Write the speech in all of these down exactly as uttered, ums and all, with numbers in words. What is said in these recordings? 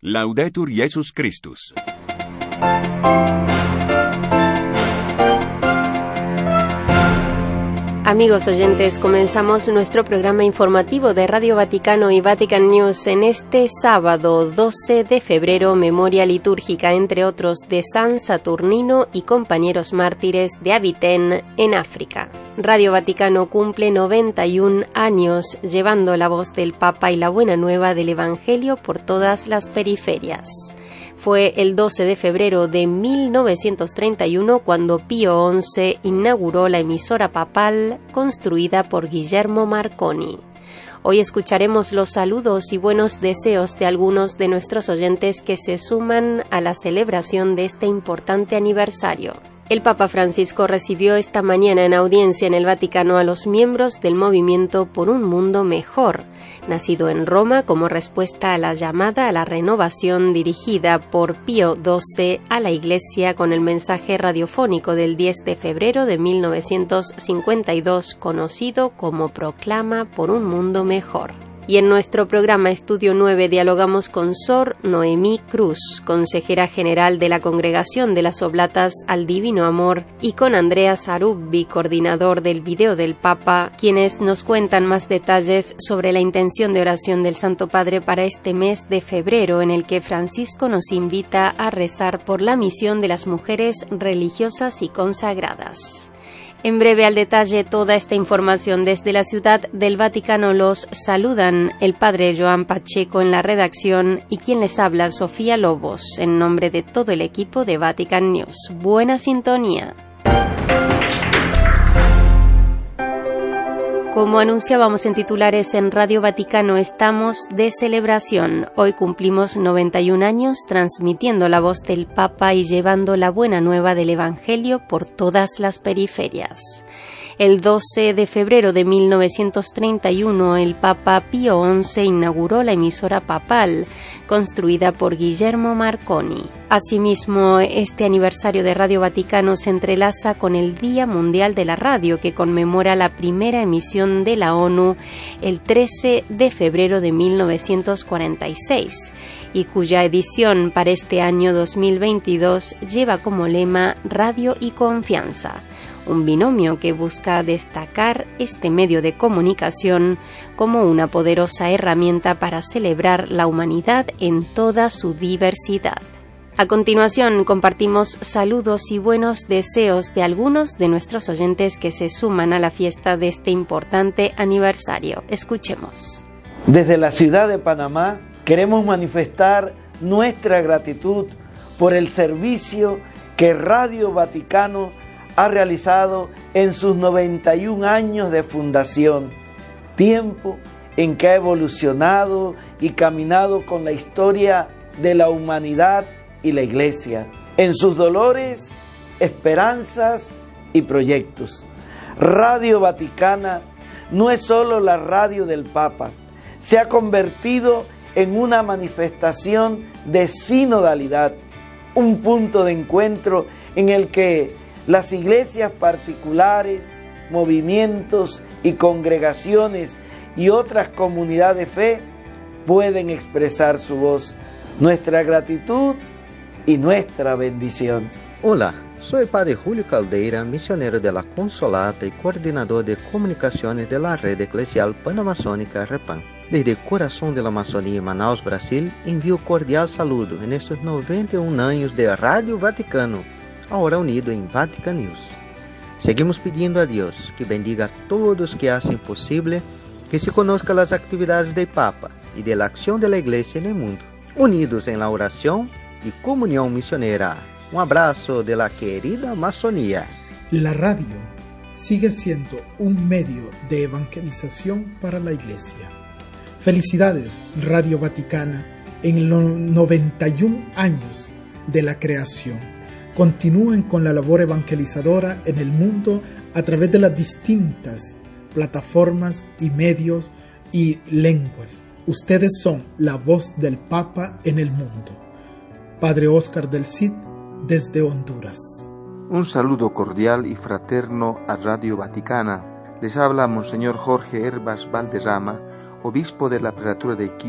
Laudetur Jesus Christus. Amigos oyentes, comenzamos nuestro programa informativo de Radio Vaticano y Vatican News en este sábado doce de febrero, memoria litúrgica, entre otros, de San Saturnino y compañeros mártires de Avitén, en África. Radio Vaticano cumple noventa y un años, llevando la voz del Papa y la buena nueva del Evangelio por todas las periferias. Fue el doce de febrero de mil novecientos treinta y uno cuando Pío once inauguró la emisora papal construida por Guillermo Marconi. Hoy escucharemos los saludos y buenos deseos de algunos de nuestros oyentes que se suman a la celebración de este importante aniversario. El Papa Francisco recibió esta mañana en audiencia en el Vaticano a los miembros del Movimiento por un Mundo Mejor, nacido en Roma como respuesta a la llamada a la renovación dirigida por Pío doce a la Iglesia con el mensaje radiofónico del diez de febrero de mil novecientos cincuenta y dos, conocido como Proclama por un Mundo Mejor. Y en nuestro programa Estudio nueve dialogamos con Sor Noemí Cruz, consejera general de la Congregación de las Oblatas al Divino Amor, y con Andrea Sarubbi, coordinador del Video del Papa, quienes nos cuentan más detalles sobre la intención de oración del Santo Padre para este mes de febrero, en el que Francisco nos invita a rezar por la misión de las mujeres religiosas y consagradas. En breve al detalle toda esta información desde la Ciudad del Vaticano. Los saludan el padre Joan Pacheco en la redacción y quien les habla, Sofía Lobos, en nombre de todo el equipo de Vatican News. Buena sintonía. Como anunciábamos en titulares en Radio Vaticano, estamos de celebración. Hoy cumplimos noventa y un años transmitiendo la voz del Papa y llevando la buena nueva del Evangelio por todas las periferias. El doce de febrero de mil novecientos treinta y uno, el Papa Pío once inauguró la emisora papal, construida por Guillermo Marconi. Asimismo, este aniversario de Radio Vaticano se entrelaza con el Día Mundial de la Radio, que conmemora la primera emisión de la ONU el trece de febrero de mil novecientos cuarenta y seis, y cuya edición para este año dos mil veintidós lleva como lema Radio y Confianza, un binomio que busca destacar este medio de comunicación como una poderosa herramienta para celebrar la humanidad en toda su diversidad. A continuación, compartimos saludos y buenos deseos de algunos de nuestros oyentes que se suman a la fiesta de este importante aniversario. Escuchemos. Desde la ciudad de Panamá queremos manifestar nuestra gratitud por el servicio que Radio Vaticano ha realizado en sus noventa y un años de fundación, tiempo en que ha evolucionado y caminado con la historia de la humanidad y la Iglesia, en sus dolores, esperanzas y proyectos. Radio Vaticana no es solo la radio del Papa, se ha convertido en una manifestación de sinodalidad, un punto de encuentro en el que las iglesias particulares, movimientos y congregaciones y otras comunidades de fe pueden expresar su voz, nuestra gratitud y nuestra bendición. Hola, soy el padre Julio Caldeira, misionero de la Consolata y coordinador de comunicaciones de la Red Eclesial Panamazónica Repan. Desde el corazón de la Amazonía, Manaus, Brasil, envío cordial saludo en estos noventa y un años de Radio Vaticano, ahora unido en Vatican News. Seguimos pidiendo a Dios que bendiga a todos que hacen posible que se conozcan las actividades del Papa y de la acción de la Iglesia en el mundo, unidos en la oración y comunión misionera. Un abrazo de la querida Amazonía. La radio sigue siendo un medio de evangelización para la Iglesia. Felicidades, Radio Vaticana, en los noventa y un años de la creación. Continúen con la labor evangelizadora en el mundo a través de las distintas plataformas y medios y lenguas. Ustedes son la voz del Papa en el mundo. Padre Oscar del Cid, desde Honduras. Un saludo cordial y fraterno a Radio Vaticana. Les habla Monseñor Jorge Herbas Valderrama, obispo de la Prelatura de Iquile,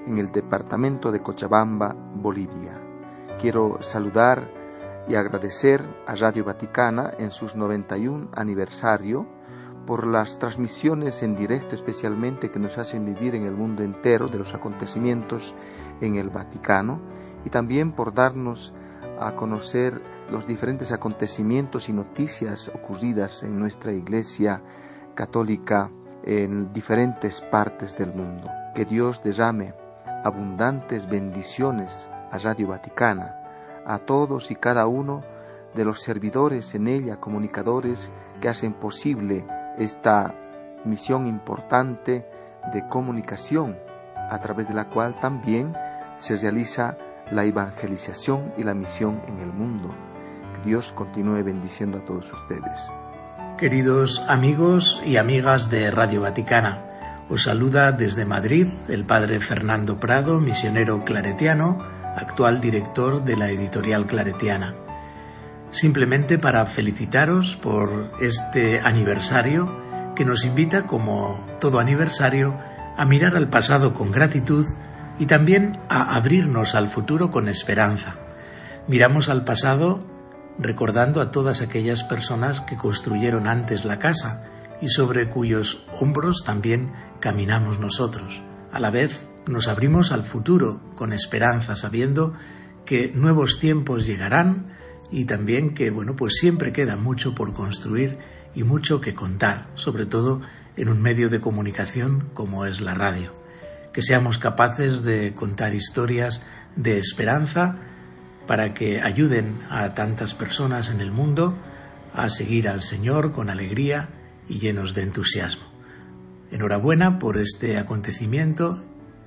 en el departamento de Cochabamba, Bolivia. Quiero saludar y agradecer a Radio Vaticana en sus noventa y un aniversario por las transmisiones en directo especialmente que nos hacen vivir en el mundo entero de los acontecimientos en el Vaticano, y también por darnos a conocer los diferentes acontecimientos y noticias ocurridas en nuestra Iglesia Católica en diferentes partes del mundo. Que Dios derrame abundantes bendiciones a Radio Vaticana, a todos y cada uno de los servidores en ella, comunicadores que hacen posible esta misión importante de comunicación, a través de la cual también se realiza la evangelización y la misión en el mundo. Que Dios continúe bendiciendo a todos ustedes. Queridos amigos y amigas de Radio Vaticana, os saluda desde Madrid el padre Fernando Prado, misionero claretiano, actual director de la editorial claretiana. Simplemente para felicitaros por este aniversario que nos invita, como todo aniversario, a mirar al pasado con gratitud y también a abrirnos al futuro con esperanza. Miramos al pasado recordando a todas aquellas personas que construyeron antes la casa y sobre cuyos hombros también caminamos nosotros. A la vez nos abrimos al futuro con esperanza, sabiendo que nuevos tiempos llegarán y también que, bueno, pues siempre queda mucho por construir y mucho que contar, sobre todo en un medio de comunicación como es la radio. Que seamos capaces de contar historias de esperanza para que ayuden a tantas personas en el mundo a seguir al Señor con alegría y llenos de entusiasmo. Enhorabuena por este acontecimiento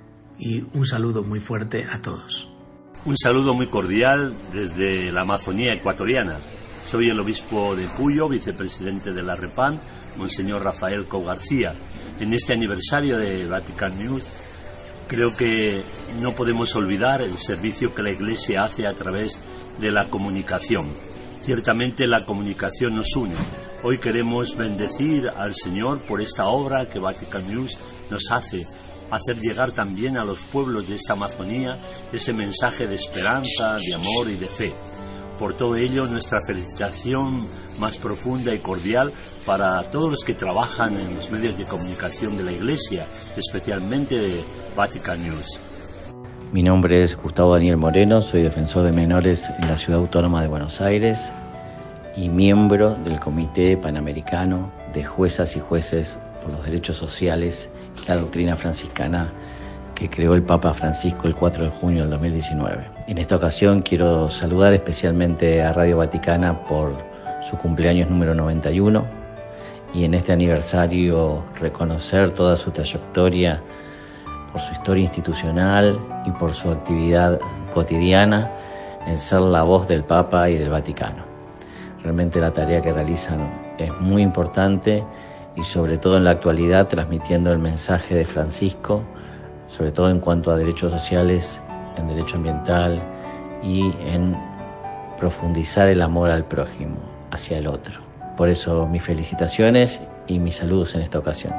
y un saludo muy fuerte a todos. Un saludo muy cordial desde la Amazonía ecuatoriana. Soy el obispo de Puyo, vicepresidente de la REPAN, Monseñor Rafael Cou García. En este aniversario de Vatican News, creo que no podemos olvidar el servicio que la Iglesia hace a través de la comunicación. Ciertamente la comunicación nos une. Hoy queremos bendecir al Señor por esta obra que Vatican News nos hace, hacer llegar también a los pueblos de esta Amazonía ese mensaje de esperanza, de amor y de fe. Por todo ello, nuestra felicitación más profunda y cordial para todos los que trabajan en los medios de comunicación de la Iglesia, especialmente de Vatican News. Mi nombre es Gustavo Daniel Moreno, soy defensor de menores en la Ciudad Autónoma de Buenos Aires y miembro del Comité Panamericano de Juezas y Jueces por los Derechos Sociales y la Doctrina Franciscana que creó el Papa Francisco el cuatro de junio del dos mil diecinueve. En esta ocasión quiero saludar especialmente a Radio Vaticana por su cumpleaños número noventa y uno y en este aniversario reconocer toda su trayectoria por su historia institucional y por su actividad cotidiana en ser la voz del Papa y del Vaticano. Realmente la tarea que realizan es muy importante y sobre todo en la actualidad transmitiendo el mensaje de Francisco, sobre todo en cuanto a derechos sociales, en derecho ambiental y en profundizar el amor al prójimo, hacia el otro. Por eso mis felicitaciones y mis saludos en esta ocasión.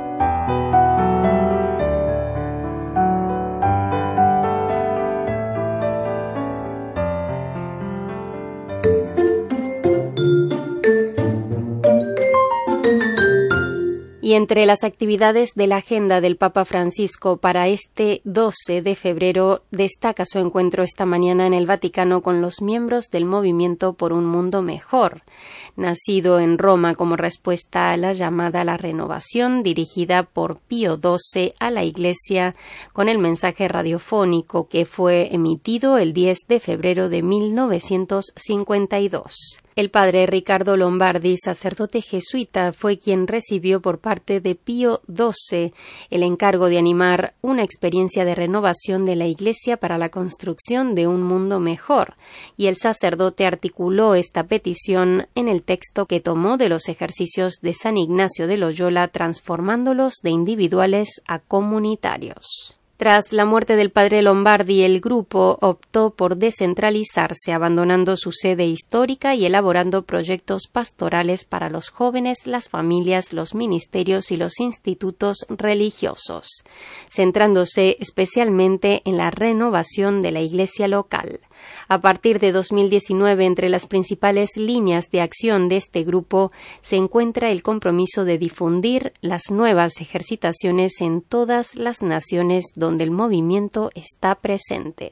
Y entre las actividades de la agenda del Papa Francisco para este doce de febrero destaca su encuentro esta mañana en el Vaticano con los miembros del Movimiento por un Mundo Mejor, nacido en Roma como respuesta a la llamada a la renovación dirigida por Pío doce a la Iglesia con el mensaje radiofónico que fue emitido el diez de febrero de mil novecientos cincuenta y dos. El padre Ricardo Lombardi, sacerdote jesuita, fue quien recibió por parte de Pío doce el encargo de animar una experiencia de renovación de la Iglesia para la construcción de un mundo mejor, y el sacerdote articuló esta petición en el texto que tomó de los ejercicios de San Ignacio de Loyola, transformándolos de individuales a comunitarios. Tras la muerte del padre Lombardi, el grupo optó por descentralizarse, abandonando su sede histórica y elaborando proyectos pastorales para los jóvenes, las familias, los ministerios y los institutos religiosos, centrándose especialmente en la renovación de la iglesia local. A partir de dos mil diecinueve, entre las principales líneas de acción de este grupo se encuentra el compromiso de difundir las nuevas ejercitaciones en todas las naciones donde el movimiento está presente.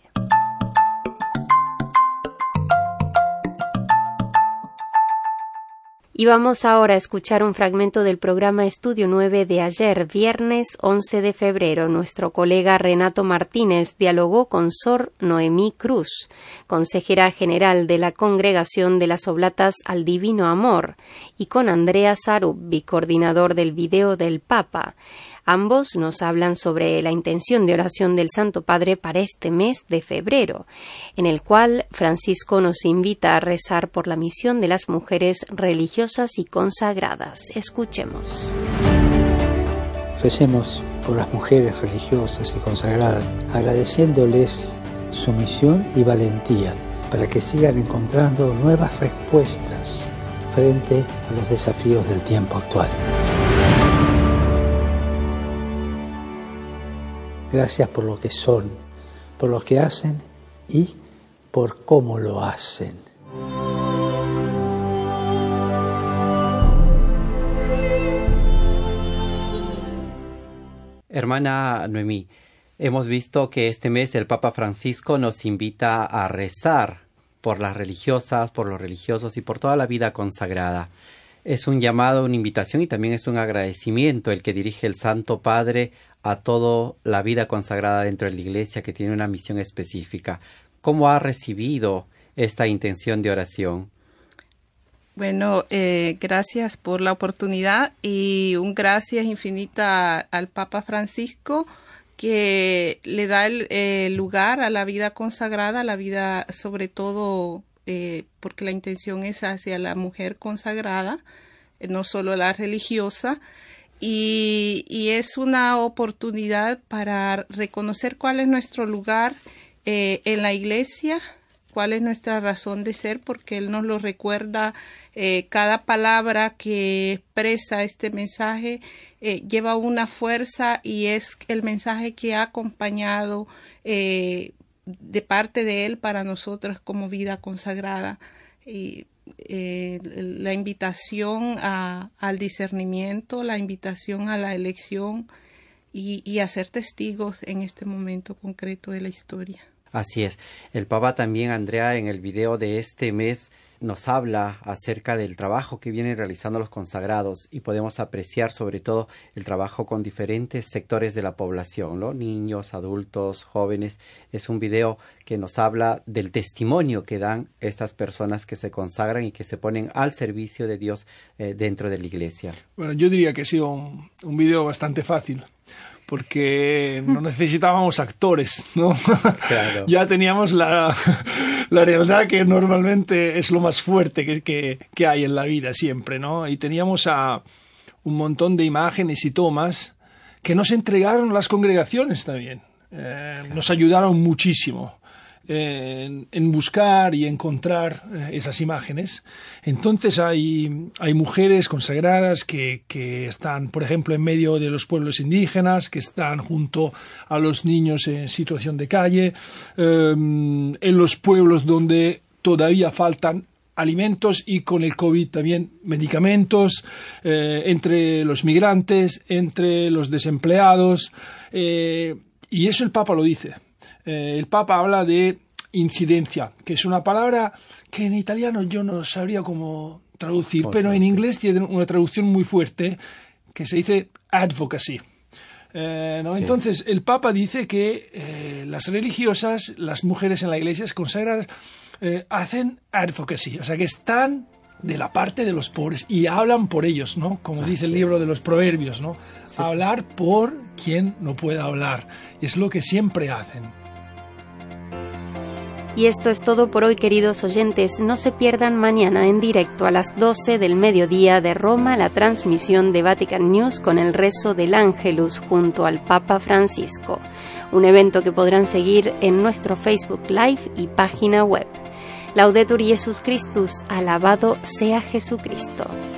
Y vamos ahora a escuchar un fragmento del programa Estudio nueve de ayer, viernes once de febrero. Nuestro colega Renato Martínez dialogó con Sor Noemí Cruz, consejera general de la Congregación de las Oblatas al Divino Amor, y con Andrea Sarubbi, coordinador del Video del Papa. Ambos nos hablan sobre la intención de oración del Santo Padre para este mes de febrero, en el cual Francisco nos invita a rezar por la misión de las mujeres religiosas y consagradas. Escuchemos. Recemos por las mujeres religiosas y consagradas, agradeciéndoles su misión y valentía para que sigan encontrando nuevas respuestas frente a los desafíos del tiempo actual. Gracias por lo que son, por lo que hacen y por cómo lo hacen. Hermana Noemí, hemos visto que este mes el Papa Francisco nos invita a rezar por las religiosas, por los religiosos y por toda la vida consagrada. Es un llamado, una invitación y también es un agradecimiento el que dirige el Santo Padre a toda la vida consagrada dentro de la Iglesia que tiene una misión específica. ¿Cómo ha recibido esta intención de oración? Bueno, eh, gracias por la oportunidad y un gracias infinita al Papa Francisco que le da el eh, lugar a la vida consagrada, a la vida sobre todo eh, porque la intención es hacia la mujer consagrada, eh, no solo la religiosa. Y, y es una oportunidad para reconocer cuál es nuestro lugar eh, en la Iglesia, cuál es nuestra razón de ser, porque Él nos lo recuerda. Eh, cada palabra que expresa este mensaje eh, lleva una fuerza y es el mensaje que ha acompañado eh, de parte de Él para nosotros como vida consagrada. Y Eh, la invitación a, al discernimiento, la invitación a la elección y, y a ser testigos en este momento concreto de la historia. Así es. El Papa también, Andrea, en el video de este mes nos habla acerca del trabajo que vienen realizando los consagrados y podemos apreciar sobre todo el trabajo con diferentes sectores de la población, ¿no? Niños, adultos, jóvenes. Es un video que nos habla del testimonio que dan estas personas que se consagran y que se ponen al servicio de Dios eh, dentro de la Iglesia. Bueno, yo diría que ha sido un, un video bastante fácil, porque no necesitábamos actores, ¿no? Claro. Ya teníamos la, la realidad que normalmente es lo más fuerte que, que, que hay en la vida siempre, ¿no? Y teníamos a un montón de imágenes y tomas que nos entregaron las congregaciones también. Eh, claro. Nos ayudaron muchísimo en, en buscar y encontrar eh, esas imágenes. Entonces hay, hay mujeres consagradas que, que están, por ejemplo, en medio de los pueblos indígenas, que están junto a los niños en situación de calle, eh, en los pueblos donde todavía faltan alimentos y con el COVID también medicamentos, eh, entre los migrantes, entre los desempleados, eh, y eso el Papa lo dice. Eh, el Papa habla de incidencia, que es una palabra que en italiano yo no sabría cómo traducir, pero en inglés tiene una traducción muy fuerte que se dice advocacy. Eh, ¿no? Sí. Entonces, el Papa dice que eh, las religiosas, las mujeres en la iglesia consagradas, eh, hacen advocacy, o sea, que están de la parte de los pobres y hablan por ellos, ¿no? Como ah, dice sí. el libro de los Proverbios, ¿no? Sí, hablar sí. por quien no pueda hablar. Es lo que siempre hacen. Y esto es todo por hoy, queridos oyentes. No se pierdan mañana en directo a las doce del mediodía de Roma la transmisión de Vatican News con el rezo del Ángelus junto al Papa Francisco. Un evento que podrán seguir en nuestro Facebook Live y página web. Laudetur Jesus Christus, alabado sea Jesucristo.